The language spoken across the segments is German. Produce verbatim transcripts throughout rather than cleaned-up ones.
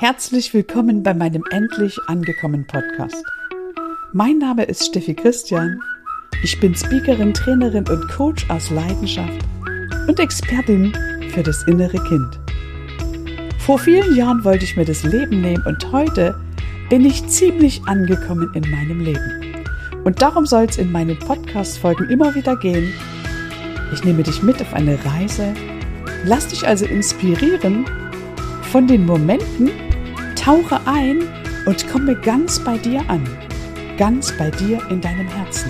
Herzlich willkommen bei meinem Endlich angekommen Podcast. Mein Name ist Steffi Christian. Ich bin Speakerin, Trainerin und Coach aus Leidenschaft und Expertin für das innere Kind. Vor vielen Jahren wollte ich mir das Leben nehmen und heute bin ich ziemlich angekommen in meinem Leben. Und darum soll es in meinen Podcast-Folgen immer wieder gehen. Ich nehme dich mit auf eine Reise, lass dich also inspirieren von den Momenten, tauche ein und komme ganz bei dir an, ganz bei dir in deinem Herzen.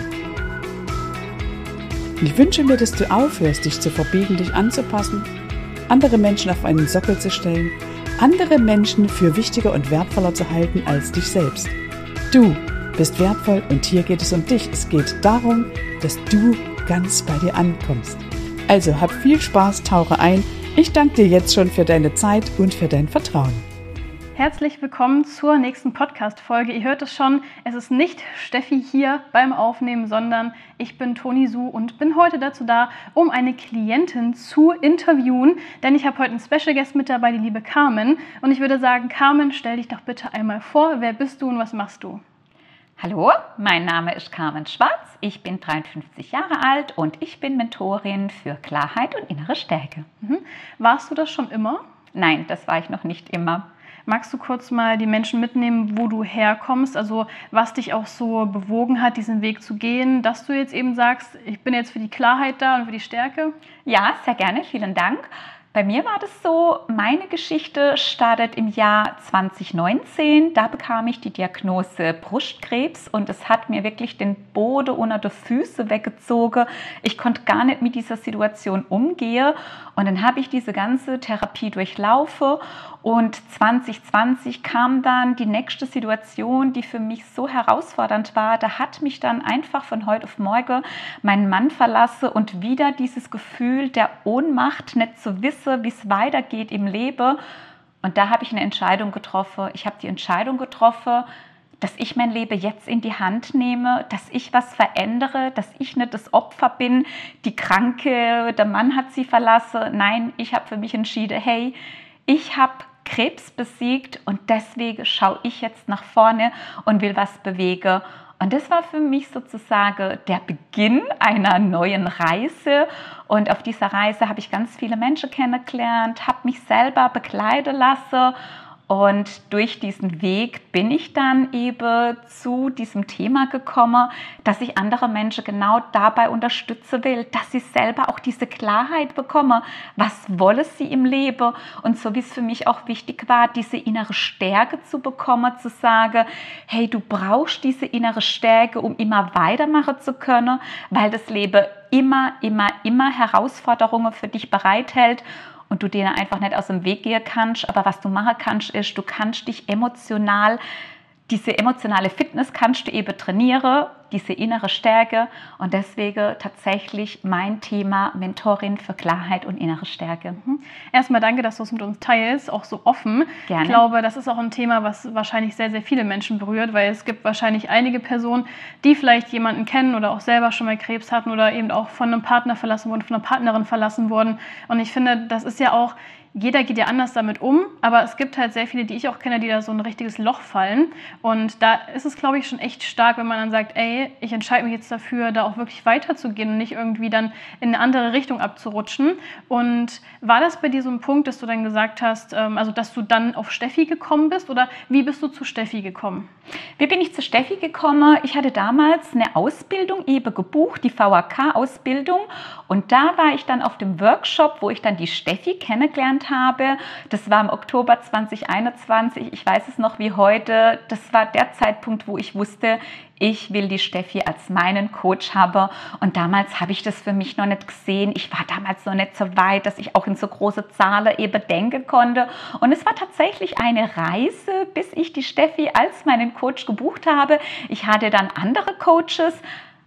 Ich wünsche mir, dass du aufhörst, dich zu verbiegen, dich anzupassen, andere Menschen auf einen Sockel zu stellen, andere Menschen für wichtiger und wertvoller zu halten als dich selbst. Du bist wertvoll und hier geht es um dich. Es geht darum, dass du ganz bei dir ankommst. Also hab viel Spaß, tauche ein. Ich danke dir jetzt schon für deine Zeit und für dein Vertrauen. Herzlich willkommen zur nächsten Podcast-Folge. Ihr hört es schon, es ist nicht Steffi hier beim Aufnehmen, sondern ich bin Toni Su und bin heute dazu da, um eine Klientin zu interviewen, denn ich habe heute einen Special Guest mit dabei, die liebe Carmen. Und ich würde sagen, Carmen, stell dich doch bitte einmal vor. Wer bist du und was machst du? Hallo, mein Name ist Carmen Schwarz, ich bin dreiundfünfzig Jahre alt und ich bin Mentorin für Klarheit und innere Stärke. Mhm. Warst du das schon immer? Nein, das war ich noch nicht immer. Magst du kurz mal die Menschen mitnehmen, wo du herkommst, also was dich auch so bewogen hat, diesen Weg zu gehen, dass du jetzt eben sagst, ich bin jetzt für die Klarheit da und für die Stärke? Ja, sehr gerne, vielen Dank. Bei mir war das so, meine Geschichte startet im Jahr zwanzig neunzehn. Da bekam ich die Diagnose Brustkrebs und es hat mir wirklich den Boden unter die Füße weggezogen. Ich konnte gar nicht mit dieser Situation umgehen und dann habe ich diese ganze Therapie durchlaufen und zwanzig zwanzig kam dann die nächste Situation, die für mich so herausfordernd war. Da hat mich dann einfach von heute auf morgen mein Mann verlassen und wieder dieses Gefühl der Ohnmacht, nicht zu wissen, wie es weitergeht im Leben. Und da habe ich eine Entscheidung getroffen. Ich habe die Entscheidung getroffen, dass ich mein Leben jetzt in die Hand nehme, dass ich was verändere, dass ich nicht das Opfer bin, die Kranke, der Mann hat sie verlassen. Nein, ich habe für mich entschieden, hey, ich habe Krebs besiegt und deswegen schaue ich jetzt nach vorne und will was bewegen. Und das war für mich sozusagen der Beginn einer neuen Reise. Und auf dieser Reise habe ich ganz viele Menschen kennengelernt, habe mich selber begleiten lassen. Und durch diesen Weg bin ich dann eben zu diesem Thema gekommen, dass ich andere Menschen genau dabei unterstützen will, dass sie selber auch diese Klarheit bekommen, was wollen sie im Leben. Und so wie es für mich auch wichtig war, diese innere Stärke zu bekommen, zu sagen, hey, du brauchst diese innere Stärke, um immer weitermachen zu können, weil das Leben immer, immer, immer Herausforderungen für dich bereithält. Und du denen einfach nicht aus dem Weg gehen kannst. Aber was du machen kannst, ist, du kannst dich emotional, diese emotionale Fitness kannst du eben trainieren, diese innere Stärke. Und deswegen tatsächlich mein Thema Mentorin für Klarheit und innere Stärke. Erstmal danke, dass du es mit uns teilst, auch so offen. Gerne. Ich glaube, das ist auch ein Thema, was wahrscheinlich sehr, sehr viele Menschen berührt, weil es gibt wahrscheinlich einige Personen, die vielleicht jemanden kennen oder auch selber schon mal Krebs hatten oder eben auch von einem Partner verlassen wurden, von einer Partnerin verlassen wurden. Und ich finde, das ist ja auch, jeder geht ja anders damit um, aber es gibt halt sehr viele, die ich auch kenne, die da so ein richtiges Loch fallen. Und da ist es, glaube ich, schon echt stark, wenn man dann sagt, ey, ich entscheide mich jetzt dafür, da auch wirklich weiterzugehen und nicht irgendwie dann in eine andere Richtung abzurutschen. Und war das bei dir so ein Punkt, dass du dann gesagt hast, also dass du dann auf Steffi gekommen bist oder wie bist du zu Steffi gekommen? Wie bin ich zu Steffi gekommen? Ich hatte damals eine Ausbildung eben gebucht, die V A K-Ausbildung. Und da war ich dann auf dem Workshop, wo ich dann die Steffi kennengelernt habe. Das war im Oktober zwanzig einundzwanzig. Ich weiß es noch wie heute. Das war der Zeitpunkt, wo ich wusste, ich will die Steffi als meinen Coach haben. Und damals habe ich das für mich noch nicht gesehen. Ich war damals noch nicht so weit, dass ich auch in so große Zahlen eben denken konnte. Und es war tatsächlich eine Reise, bis ich die Steffi als meinen Coach gebucht habe. Ich hatte dann andere Coaches.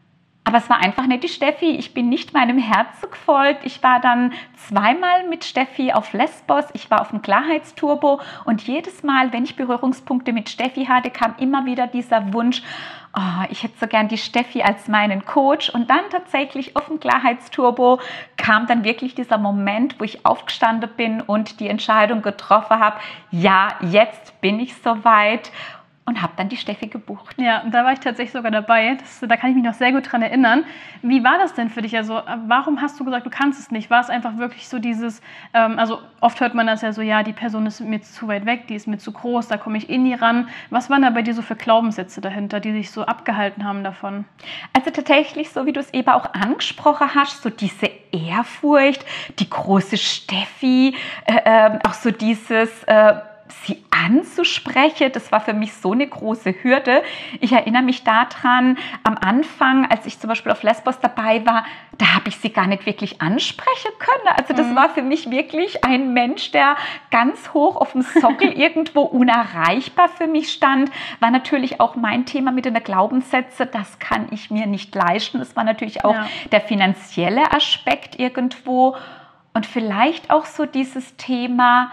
Aber es war einfach nicht die Steffi. Ich bin nicht meinem Herzen gefolgt. Ich war dann zweimal mit Steffi auf Lesbos. Ich war auf dem Klarheitsturbo. Und jedes Mal, wenn ich Berührungspunkte mit Steffi hatte, kam immer wieder dieser Wunsch, oh, ich hätte so gern die Steffi als meinen Coach. Und dann tatsächlich auf dem Klarheitsturbo kam dann wirklich dieser Moment, wo ich aufgestanden bin und die Entscheidung getroffen habe, ja, jetzt bin ich soweit. Und habe dann die Steffi gebucht. Ja, da war ich tatsächlich sogar dabei. Das, da kann ich mich noch sehr gut dran erinnern. Wie war das denn für dich? Also, warum hast du gesagt, du kannst es nicht? War es einfach wirklich so dieses, ähm, also oft hört man das ja so, ja, die Person ist mir zu weit weg, die ist mir zu groß, da komme ich eh nie ran. Was waren da bei dir so für Glaubenssätze dahinter, die dich so abgehalten haben davon? Also tatsächlich, so wie du es eben auch angesprochen hast, so diese Ehrfurcht, die große Steffi, äh, äh, auch so dieses... Äh, sie anzusprechen, das war für mich so eine große Hürde. Ich erinnere mich daran, am Anfang, als ich zum Beispiel auf Lesbos dabei war, da habe ich sie gar nicht wirklich ansprechen können. Also das mhm. war für mich wirklich ein Mensch, der ganz hoch auf dem Sockel irgendwo unerreichbar für mich stand. War natürlich auch mein Thema mit den Glaubenssätzen, das kann ich mir nicht leisten. Es war natürlich auch ja. der finanzielle Aspekt irgendwo und vielleicht auch so dieses Thema,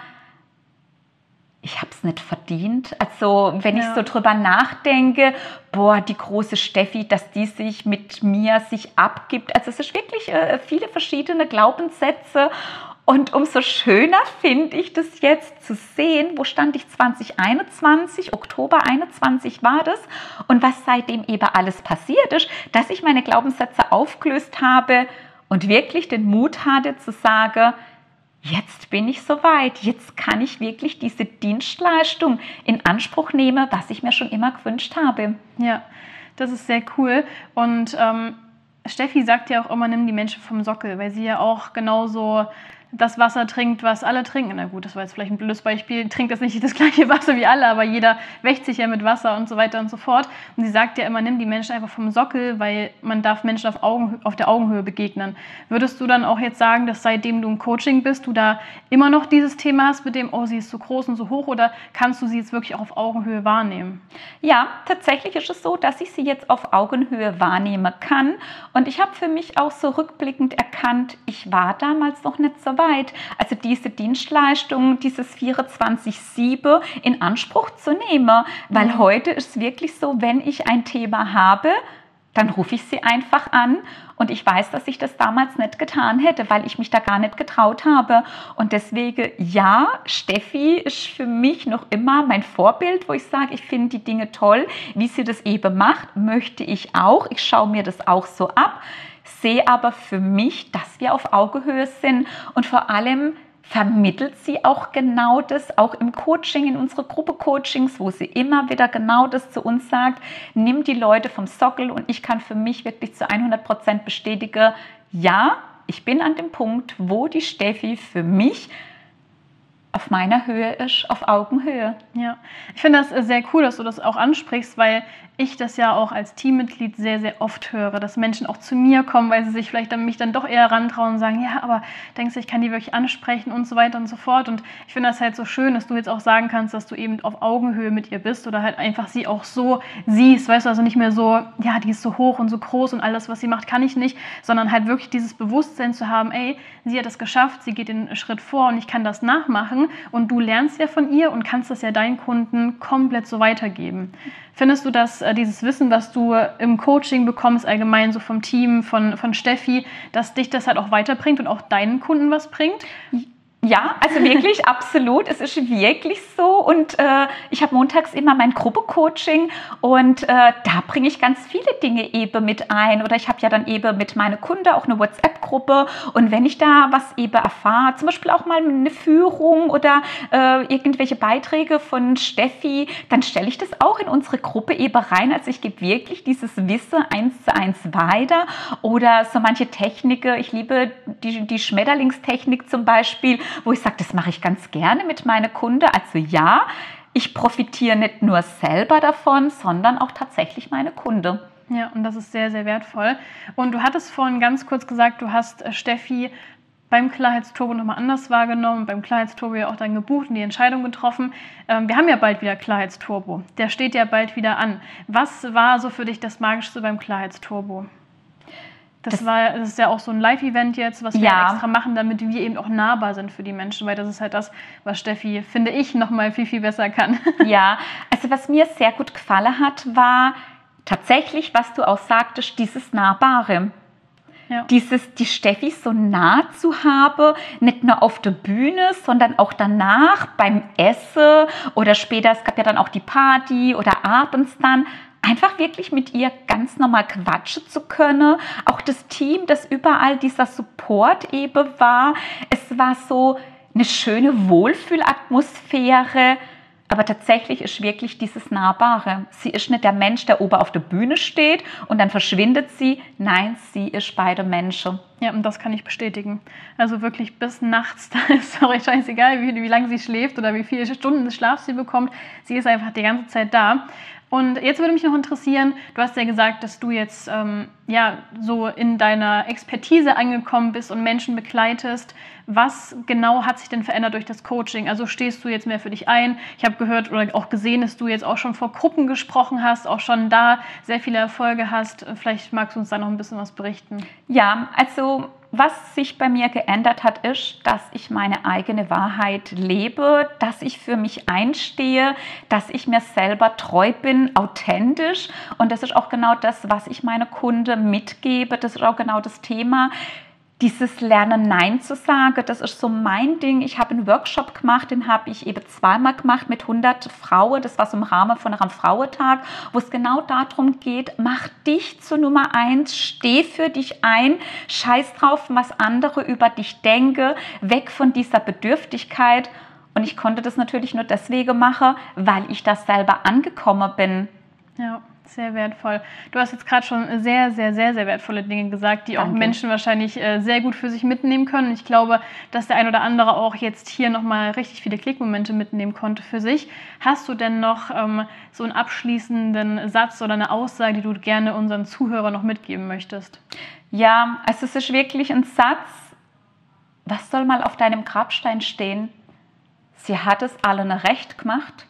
ich habe es nicht verdient. Also wenn ja. ich so drüber nachdenke, boah, die große Steffi, dass die sich mit mir sich abgibt. Also es ist wirklich äh, viele verschiedene Glaubenssätze. Und umso schöner finde ich das jetzt zu sehen, wo stand ich zwanzig einundzwanzig, Oktober einundzwanzig war das. Und was seitdem eben alles passiert ist, dass ich meine Glaubenssätze aufgelöst habe und wirklich den Mut hatte zu sagen, jetzt bin ich soweit, jetzt kann ich wirklich diese Dienstleistung in Anspruch nehmen, was ich mir schon immer gewünscht habe. Ja, das ist sehr cool. Und ähm, Steffi sagt ja auch immer, nimm die Menschen vom Sockel, weil sie ja auch genauso das Wasser trinkt, was alle trinken. Na gut, das war jetzt vielleicht ein blödes Beispiel, trinkt jetzt nicht das gleiche Wasser wie alle, aber jeder wäscht sich ja mit Wasser und so weiter und so fort. Und sie sagt ja immer, nimm die Menschen einfach vom Sockel, weil man darf Menschen auf, Augen, auf der Augenhöhe begegnen. Würdest du dann auch jetzt sagen, dass seitdem du im Coaching bist, du da immer noch dieses Thema hast mit dem, oh, sie ist so groß und so hoch, oder kannst du sie jetzt wirklich auch auf Augenhöhe wahrnehmen? Ja, tatsächlich ist es so, dass ich sie jetzt auf Augenhöhe wahrnehmen kann. Und ich habe für mich auch so rückblickend erkannt, ich war damals noch nicht so weit. Also diese Dienstleistung, dieses vierundzwanzig sieben in Anspruch zu nehmen. Weil mhm. heute ist es wirklich so, wenn ich ein Thema habe, dann rufe ich sie einfach an. Und ich weiß, dass ich das damals nicht getan hätte, weil ich mich da gar nicht getraut habe. Und deswegen, ja, Steffi ist für mich noch immer mein Vorbild, wo ich sage, ich finde die Dinge toll. Wie sie das eben macht, möchte ich auch. Ich schaue mir das auch so ab. Sehe aber für mich, dass wir auf Augenhöhe sind und vor allem vermittelt sie auch genau das, auch im Coaching, in unsere Gruppe-Coachings, wo sie immer wieder genau das zu uns sagt, nimm die Leute vom Sockel, und ich kann für mich wirklich zu hundert Prozent bestätigen, ja, ich bin an dem Punkt, wo die Steffi für mich auf meiner Höhe ist, auf Augenhöhe. Ja, ich finde das sehr cool, dass du das auch ansprichst, weil ich das ja auch als Teammitglied sehr, sehr oft höre, dass Menschen auch zu mir kommen, weil sie sich vielleicht an mich dann doch eher rantrauen und sagen, ja, aber denkst du, ich kann die wirklich ansprechen und so weiter und so fort. Und ich finde das halt so schön, dass du jetzt auch sagen kannst, dass du eben auf Augenhöhe mit ihr bist oder halt einfach sie auch so siehst, weißt du, also nicht mehr so, ja, die ist so hoch und so groß und alles, was sie macht, kann ich nicht, sondern halt wirklich dieses Bewusstsein zu haben, ey, sie hat es geschafft, sie geht den Schritt vor und ich kann das nachmachen, und du lernst ja von ihr und kannst das ja deinen Kunden komplett so weitergeben. Findest du, dass äh, dieses Wissen, was du im Coaching bekommst, allgemein so vom Team, von, von Steffi, dass dich das halt auch weiterbringt und auch deinen Kunden was bringt? Ja, also wirklich, absolut. Es ist wirklich so. Und äh, ich habe montags immer mein Gruppe-Coaching und äh, da bringe ich ganz viele Dinge eben mit ein. Oder ich habe ja dann eben mit meinen Kunden auch eine WhatsApp-Gruppe. Und wenn ich da was eben erfahre, zum Beispiel auch mal eine Führung oder äh, irgendwelche Beiträge von Steffi, dann stelle ich das auch in unsere Gruppe eben rein. Also ich gebe wirklich dieses Wissen eins zu eins weiter. Oder so manche Techniken. Ich liebe die, die Schmetterlingstechnik zum Beispiel, wo ich sage, das mache ich ganz gerne mit meinen Kunden. Also ja, ich profitiere nicht nur selber davon, sondern auch tatsächlich meine Kunden. Ja, und das ist sehr, sehr wertvoll. Und du hattest vorhin ganz kurz gesagt, du hast Steffi beim Klarheitsturbo nochmal anders wahrgenommen, beim Klarheitsturbo ja auch dann gebucht und die Entscheidung getroffen. Ähm, wir haben ja bald wieder Klarheitsturbo. Der steht ja bald wieder an. Was war so für dich das Magischste beim Klarheitsturbo? Das, das, war, das ist ja auch so ein Live-Event jetzt, was wir ja. extra machen, damit wir eben auch nahbar sind für die Menschen, weil das ist halt das, was Steffi, finde ich, nochmal viel, viel besser kann. Ja, also was mir sehr gut gefallen hat, war tatsächlich, was du auch sagtest, dieses Nahbare. Ja. Dieses, die Steffi so nah zu haben, nicht nur auf der Bühne, sondern auch danach beim Essen oder später, es gab ja dann auch die Party oder abends dann, einfach wirklich mit ihr ganz normal quatschen zu können. Auch das Team, das überall dieser Support eben war. Es war so eine schöne Wohlfühlatmosphäre. Aber tatsächlich ist wirklich dieses Nahbare. Sie ist nicht der Mensch, der oben auf der Bühne steht und dann verschwindet sie. Nein, sie ist bei den Menschen. Ja, und das kann ich bestätigen. Also wirklich bis nachts, da ist auch scheißegal, wie, wie lange sie schläft oder wie viele Stunden Schlaf sie bekommt. Sie ist einfach die ganze Zeit da. Und jetzt würde mich noch interessieren, du hast ja gesagt, dass du jetzt ähm, ja, so in deiner Expertise angekommen bist und Menschen begleitest. Was genau hat sich denn verändert durch das Coaching? Also stehst du jetzt mehr für dich ein? Ich habe gehört oder auch gesehen, dass du jetzt auch schon vor Gruppen gesprochen hast, auch schon da sehr viele Erfolge hast. Vielleicht magst du uns da noch ein bisschen was berichten. Ja, also was sich bei mir geändert hat, ist, dass ich meine eigene Wahrheit lebe, dass ich für mich einstehe, dass ich mir selber treu bin, authentisch. Und das ist auch genau das, was ich meine Kunden mitgebe. Das ist auch genau das Thema. Dieses Lernen, Nein zu sagen, das ist so mein Ding. Ich habe einen Workshop gemacht, den habe ich eben zweimal gemacht mit hundert Frauen. Das war so im Rahmen von einem Frauentag, wo es genau darum geht, mach dich zur Nummer eins, steh für dich ein, scheiß drauf, was andere über dich denken, weg von dieser Bedürftigkeit. Und ich konnte das natürlich nur deswegen machen, weil ich da selber angekommen bin. Ja. Sehr wertvoll. Du hast jetzt gerade schon sehr, sehr, sehr, sehr wertvolle Dinge gesagt, die Danke. Auch Menschen wahrscheinlich äh, sehr gut für sich mitnehmen können. Ich glaube, dass der ein oder andere auch jetzt hier nochmal richtig viele Klickmomente mitnehmen konnte für sich. Hast du denn noch ähm, so einen abschließenden Satz oder eine Aussage, die du gerne unseren Zuhörern noch mitgeben möchtest? Ja, also es ist wirklich ein Satz, was soll mal auf deinem Grabstein stehen? Sie hat es allen recht gemacht,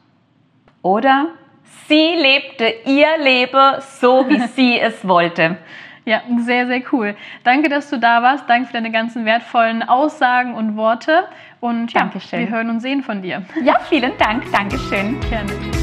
oder? Sie lebte ihr Leben so, wie sie es wollte. Ja, sehr, sehr cool. Danke, dass du da warst. Danke für deine ganzen wertvollen Aussagen und Worte. Und ja, Dankeschön. Wir hören und sehen von dir. Ja, vielen Dank. Dankeschön. Gerne.